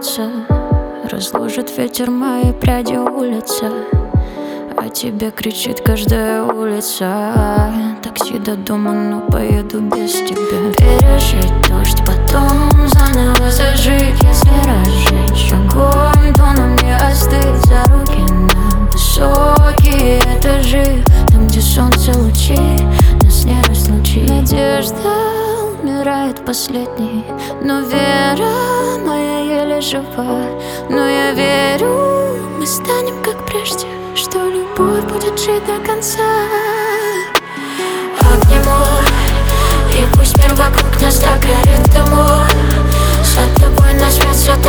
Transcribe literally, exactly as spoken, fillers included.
улица, разложит ветер мои пряди улица, а тебе кричит каждая улица. Такси до дома, но поеду без тебя. Пережить дождь, потом заново зажить. Если разжечь огонь, то нам не остыть. За руки на высокие этажи, там, где солнце лучи нас не разлучит. Надежда умирает последней, но вера моя еле жива. Но я верю, мы станем как прежде, что любовь будет жить до конца. Обниму, и пусть мир вокруг нас так горит дыму. За тобой на свет, за